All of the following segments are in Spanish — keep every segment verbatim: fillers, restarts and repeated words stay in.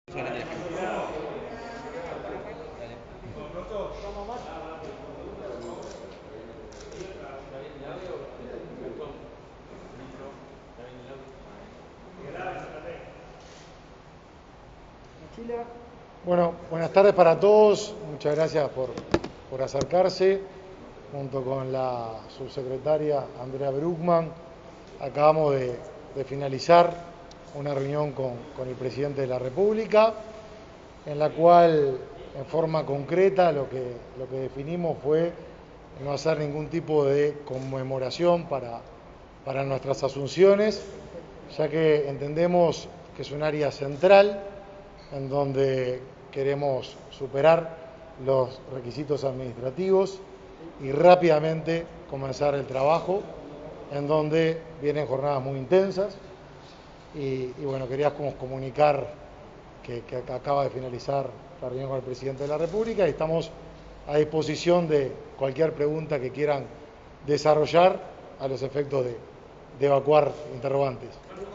Bueno, buenas tardes para todos. Muchas gracias por, por acercarse. Junto con la subsecretaria Andrea Bruckmann, acabamos de, de finalizar una reunión con, con el presidente de la República, en la cual, en forma concreta, lo que, lo que definimos fue no hacer ningún tipo de conmemoración para, para nuestras asunciones, ya que entendemos que es un área central en donde queremos superar los requisitos administrativos y rápidamente comenzar el trabajo, en donde vienen jornadas muy intensas y, y bueno, queríamos comunicar que, que acaba de finalizar la reunión con el presidente de la República y estamos a disposición de cualquier pregunta que quieran desarrollar a los efectos de, de evacuar interrogantes.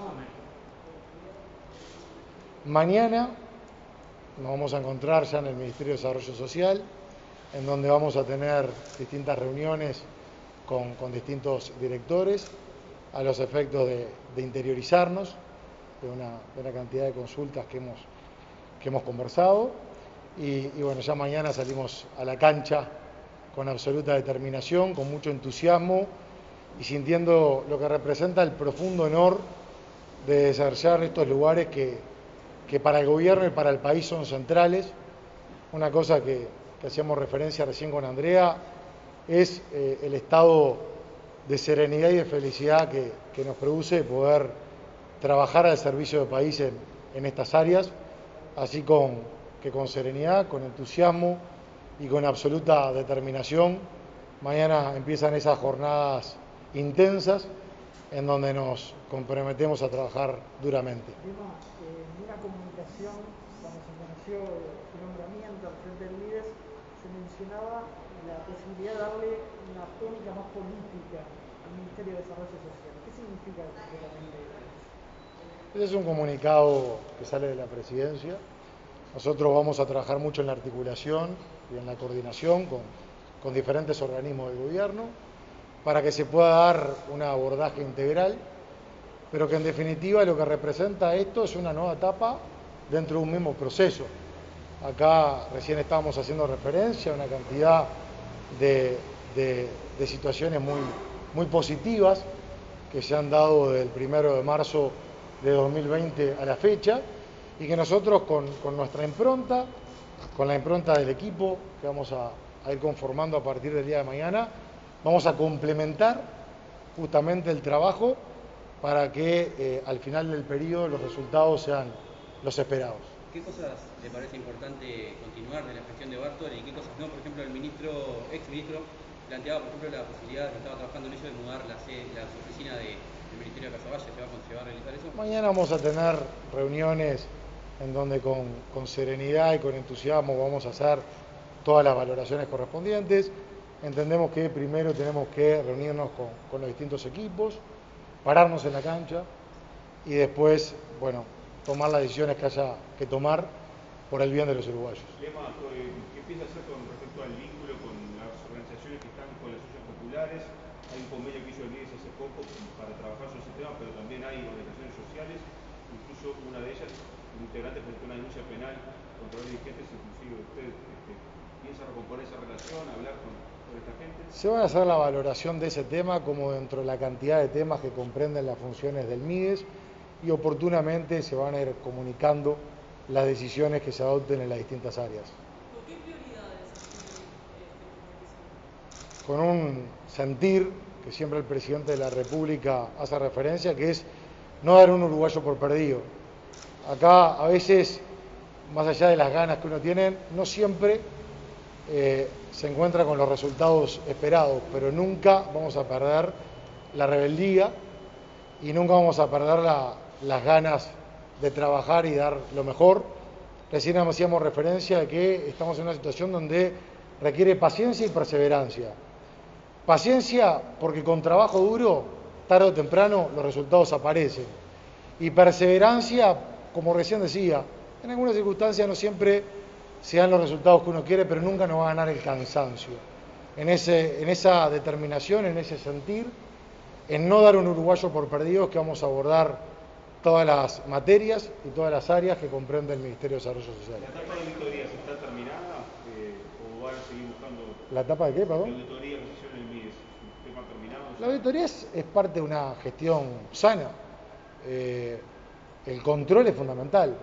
Mañana nos vamos a encontrar ya en el Ministerio de Desarrollo Social, en donde vamos a tener distintas reuniones con, con distintos directores a los efectos de, de interiorizarnos de una, de una cantidad de consultas que hemos, que hemos conversado y, y bueno, ya mañana salimos a la cancha con absoluta determinación, con mucho entusiasmo y sintiendo lo que representa el profundo honor de desarrollar estos lugares que, que para el gobierno y para el país son centrales. Una cosa que, que hacíamos referencia recién con Andrea es eh, el estado de serenidad y de felicidad que, que nos produce poder trabajar al servicio del país en, en estas áreas, así con, que con serenidad, con entusiasmo y con absoluta determinación. Mañana empiezan esas jornadas intensas en donde nos comprometemos a trabajar duramente. Además, eh, en una comunicación, cuando se conoció su nombramiento al frente del M I D E S, se mencionaba la posibilidad de darle una tónica más política al Ministerio de Desarrollo Social. ¿Qué significa concretamente eso? Ese es un comunicado que sale de la Presidencia. Nosotros vamos a trabajar mucho en la articulación y en la coordinación con, con diferentes organismos del gobierno para que se pueda dar un abordaje integral, pero que en definitiva lo que representa esto es una nueva etapa dentro de un mismo proceso. Acá recién estábamos haciendo referencia a una cantidad de, de, de situaciones muy, muy positivas que se han dado desde el primero de marzo de dos mil veinte a la fecha y que nosotros con, con nuestra impronta, con la impronta del equipo que vamos a, a ir conformando a partir del día de mañana, vamos a complementar justamente el trabajo para que eh, al final del periodo los resultados sean los esperados. ¿Qué cosas le parece importante continuar de la gestión de Bartoli y qué cosas no? Por ejemplo, el ministro, ex ministro planteaba, por ejemplo, la posibilidad, que estaba trabajando en ello, de mudar la, la oficina de, del Ministerio de Casaballe. ¿Se va, ¿Se va a realizar eso? Mañana vamos a tener reuniones en donde con, con serenidad y con entusiasmo vamos a hacer todas las valoraciones correspondientes. Entendemos que primero tenemos que reunirnos con, con los distintos equipos, pararnos en la cancha y después, bueno, tomar las decisiones que haya que tomar por el bien de los uruguayos. Lema, ¿qué piensa hacer con respecto al vínculo con las organizaciones que están con las socias populares? Hay un convenio que hizo el M I D E S hace poco para trabajar sobre ese tema, pero también hay organizaciones sociales, incluso una de ellas, un integrante presentó una denuncia penal contra los dirigentes, inclusive usted este, piensa recomponer esa relación, hablar con, con esta gente. Se va a hacer la valoración de ese tema como dentro de la cantidad de temas que comprenden las funciones del M I D E S y oportunamente se van a ir comunicando las decisiones que se adopten en las distintas áreas. ¿Con qué prioridades este, Con un sentir que siempre el presidente de la República hace referencia, que es no dar un uruguayo por perdido. Acá a veces, más allá de las ganas que uno tiene, no siempre eh, se encuentra con los resultados esperados, pero nunca vamos a perder la rebeldía y nunca vamos a perder la, las ganas de trabajar y dar lo mejor. Recién hacíamos referencia de que estamos en una situación donde requiere paciencia y perseverancia. Paciencia porque con trabajo duro, tarde o temprano, los resultados aparecen. Y perseverancia, como recién decía, en algunas circunstancias no siempre se dan los resultados que uno quiere, pero nunca nos va a ganar el cansancio. En, ese, en esa determinación, en ese sentir, en no dar un uruguayo por perdido, que vamos a abordar todas las materias y todas las áreas que comprende el Ministerio de Desarrollo Social. ¿La etapa de auditorías está terminada eh, o van a seguir buscando? ¿La etapa de qué, perdón? La auditoría que se hizo en el M I D E S, ¿es un tema terminado? La auditoría es, es parte de una gestión sana. Eh, el control es fundamental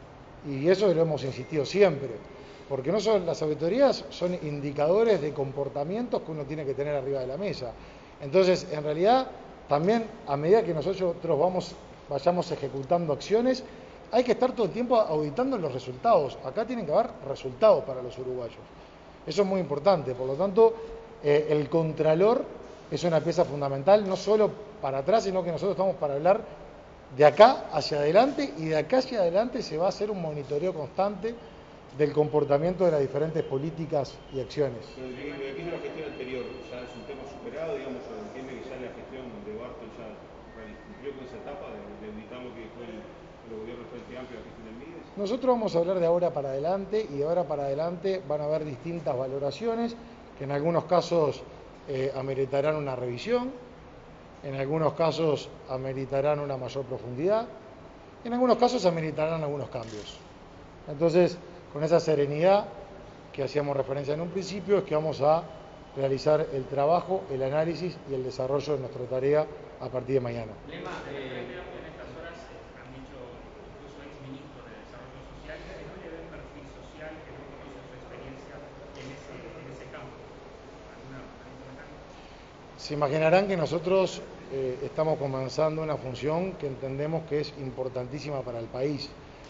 y eso lo hemos insistido siempre, porque no son las auditorías, son indicadores de comportamientos que uno tiene que tener arriba de la mesa. Entonces, en realidad, también a medida que nosotros vamos, vayamos ejecutando acciones, hay que estar todo el tiempo auditando los resultados. Acá tienen que haber resultados para los uruguayos. Eso es muy importante. Por lo tanto, eh, el contralor es una pieza fundamental, no solo para atrás, sino que nosotros estamos para hablar de acá hacia adelante, y de acá hacia adelante se va a hacer un monitoreo constante del comportamiento de las diferentes políticas y acciones. Pero de aquí de la gestión anterior, ya es un tema superado, digamos, se entiende que ya la gestión de Bartol ya cumplió con esa etapa de, de evitar lo que fue el, el gobierno del Frente Amplio, la gestión del M I D E S. Nosotros vamos a hablar de ahora para adelante, y de ahora para adelante van a haber distintas valoraciones que en algunos casos eh, ameritarán una revisión, en algunos casos ameritarán una mayor profundidad, en algunos casos ameritarán algunos cambios. Entonces, con esa serenidad que hacíamos referencia en un principio, es que vamos a realizar el trabajo, el análisis y el desarrollo de nuestra tarea a partir de mañana. Lema, eh, en estas horas han dicho incluso exministros de Desarrollo Social que no le ven perfil social, que no conocen su experiencia en ese, en ese campo. ¿Alguna, algún comentario? Se imaginarán que nosotros eh, estamos comenzando una función que entendemos que es importantísima para el país.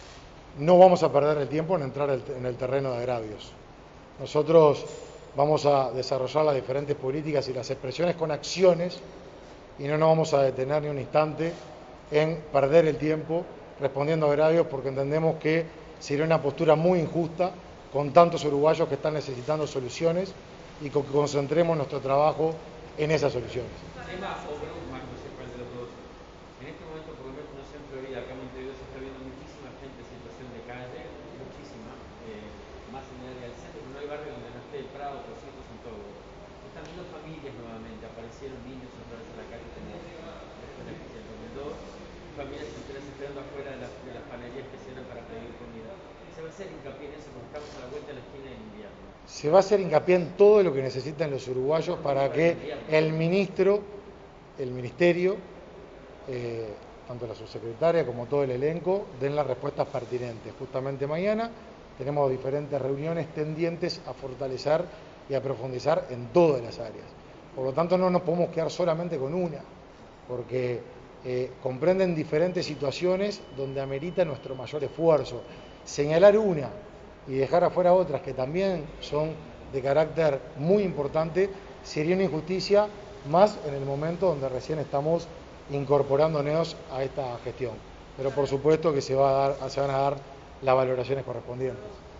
No vamos a perder el tiempo en entrar en el terreno de agravios. Nosotros vamos a desarrollar las diferentes políticas y las expresiones con acciones, y no nos vamos a detener ni un instante en perder el tiempo respondiendo a agravios, porque entendemos que sería una postura muy injusta con tantos uruguayos que están necesitando soluciones, y que concentremos nuestro trabajo en esas soluciones. Lema o Brugman, no sé cuál de los dos. En este momento, por lo menos, no sé en Florida, acá en Montevideo se está viendo muchísima gente en situación de calle, muchísima, eh, más en el área del centro, pero no hay barrio donde no esté el Prado, por cierto, son todos. Están viendo familias nuevamente, aparecieron niños otra vez en la calle como después de la crisis del dos mil dos, familias enteras esperando afuera de las, de las panaderías que cierran para pedir comida. Se va a hacer hincapié en eso porque estamos a la vuelta de la esquina del invierno. Se va a hacer hincapié en todo lo que necesitan los uruguayos para que el ministro, el ministerio, eh, tanto la subsecretaria como todo el elenco, den las respuestas pertinentes. Justamente mañana tenemos diferentes reuniones tendientes a fortalecer y a profundizar en todas las áreas. Por lo tanto, no nos podemos quedar solamente con una, porque eh, comprenden diferentes situaciones donde amerita nuestro mayor esfuerzo. Señalar una y dejar afuera otras que también son de carácter muy importante sería una injusticia, más en el momento donde recién estamos incorporándonos a esta gestión. Pero por supuesto que se, va a dar, se van a dar las valoraciones correspondientes.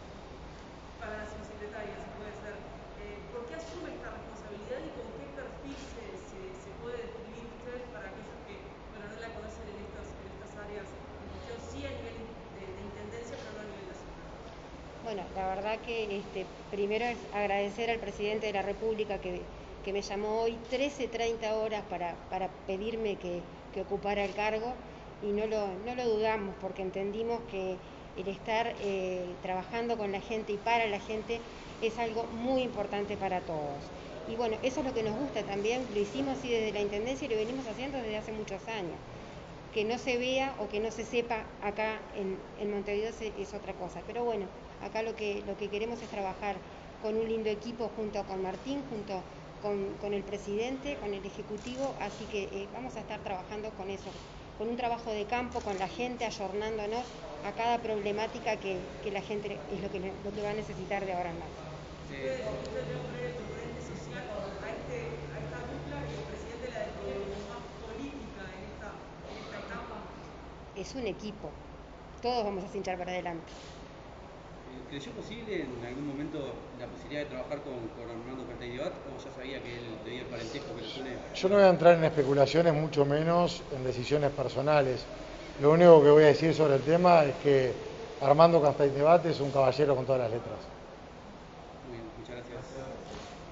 Para la subsecretaria, si puede ser, eh, ¿por qué asume esta responsabilidad y con qué perfil se, se, se puede describir usted para aquellos que bueno, no la conocen en estas, en estas áreas en cuestión, sí a nivel de, de intendencia, pero no a nivel nacional? Bueno, la verdad que este, primero es agradecer al presidente de la República que, que me llamó hoy trece treinta horas para, para pedirme que, que ocupara el cargo, y no lo, no lo dudamos, porque entendimos que el estar eh, trabajando con la gente y para la gente es algo muy importante para todos. Y bueno, eso es lo que nos gusta también, lo hicimos así desde la Intendencia y lo venimos haciendo desde hace muchos años. Que no se vea o que no se sepa acá en, en Montevideo es otra cosa, pero bueno, acá lo que, lo que queremos es trabajar con un lindo equipo junto con Martín, junto con, con el presidente, con el ejecutivo, así que eh, vamos a estar trabajando con eso, con un trabajo de campo, con la gente, ayornándonos a cada problemática que, que la gente es lo que, lo que va a necesitar de ahora en más. ¿Se puede decir que usted le pone el componente social a, este, a esta dupla que el presidente la define como más política en esta, en esta etapa? Es un equipo, todos vamos a cinchar para adelante. ¿Creyó posible en algún momento la posibilidad de trabajar con, con Armando Carteidibat, o ya sabía que él tenía el parentesco que le une? Yo no voy a entrar en especulaciones, mucho menos en decisiones personales. Lo único que voy a decir sobre el tema es que Armando Castañdebate es un caballero con todas las letras. Muy bien, muchas gracias.